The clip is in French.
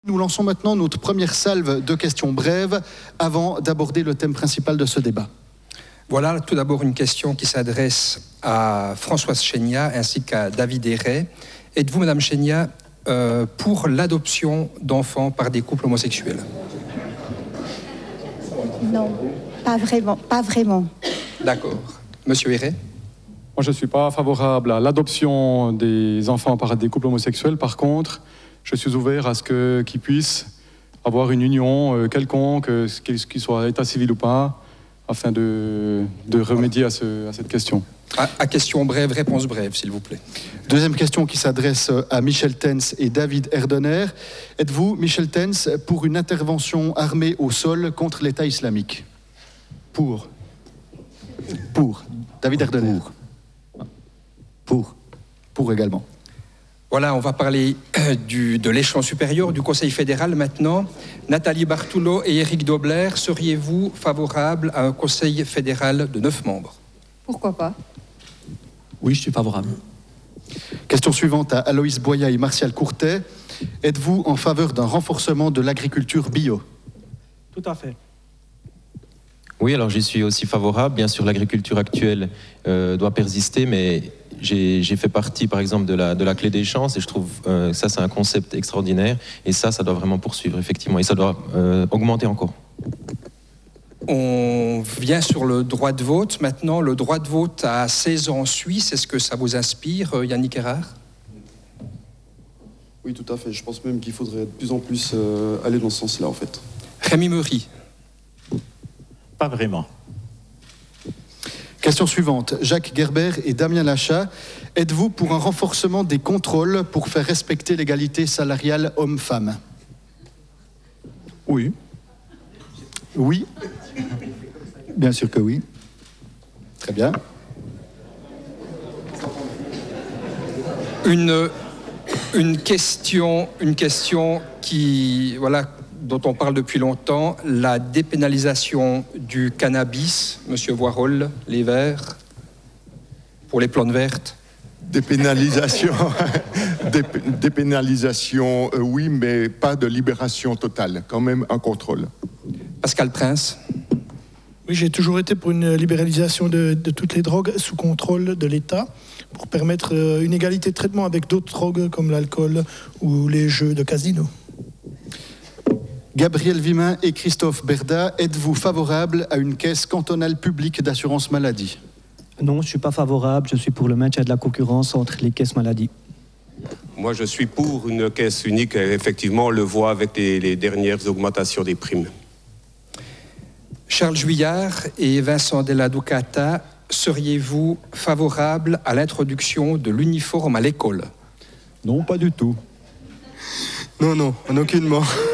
Nous lançons maintenant notre première salve de questions brèves avant d'aborder le thème principal de ce débat. Voilà tout d'abord une question qui s'adresse à Françoise Chénia ainsi qu'à David Héret. Êtes-vous, Madame Chénia, pour l'adoption d'enfants par des couples homosexuels? Non, pas vraiment. D'accord. Monsieur Héret? Moi, je ne suis pas favorable à l'adoption des enfants par des couples homosexuels. Par contre, je suis ouvert à ce qu'ils puissent avoir une union quelconque, qu'il soit état civil ou pas, afin de remédier à cette question. À question brève, réponse brève, s'il vous plaît. Deuxième question qui s'adresse à Michel Tennes et David Erdener. Êtes-vous, Michel Tennes, pour une intervention armée au sol contre l'État islamique? Pour. David Erdener. Pour également. Voilà, on va parler de l'échelon supérieur, du Conseil fédéral maintenant. Nathalie Bartoulot et Éric Dobler, seriez-vous favorables à un Conseil fédéral de 9 membres? Pourquoi pas? Oui, je suis favorable. Question suivante à Aloïs Boya et Martial Courtet. Êtes-vous en faveur d'un renforcement de l'agriculture bio? Tout à fait. Oui, alors j'y suis aussi favorable. Bien sûr, l'agriculture actuelle doit persister, mais j'ai fait partie, par exemple, de la clé des chances, et je trouve que ça, c'est un concept extraordinaire, et ça doit vraiment poursuivre, effectivement, et ça doit augmenter encore. On vient sur le droit de vote. Maintenant, le droit de vote à 16 ans en Suisse, est-ce que ça vous inspire, Yannick Erard? Oui, tout à fait. Je pense même qu'il faudrait de plus en plus aller dans ce sens-là, en fait. Rémi Meury. Pas vraiment. Question suivante. Jacques Gerber et Damien Lachat. Êtes-vous pour un renforcement des contrôles pour faire respecter l'égalité salariale homme-femme? Oui. Oui. Bien sûr que oui. Très bien. Une question qui, voilà, dont on parle depuis longtemps, la dépénalisation du cannabis, Monsieur Voirol, les Verts, pour les plantes vertes. Dépénalisation, oui, mais pas de libération totale, quand même un contrôle. Pascal Prince. Oui, j'ai toujours été pour une libéralisation de toutes les drogues sous contrôle de l'État, pour permettre une égalité de traitement avec d'autres drogues comme l'alcool ou les jeux de casino. Gabriel Vimin et Christophe Berda, êtes-vous favorables à une caisse cantonale publique d'assurance maladie? Non, je ne suis pas favorable. Je suis pour le maintien de la concurrence entre les caisses maladie. Moi, je suis pour une caisse unique. Effectivement, on le voit avec les dernières augmentations des primes. Charles Juillard et Vincent Della Ducata, seriez-vous favorables à l'introduction de l'uniforme à l'école? Non, pas du tout. Non, en aucunement.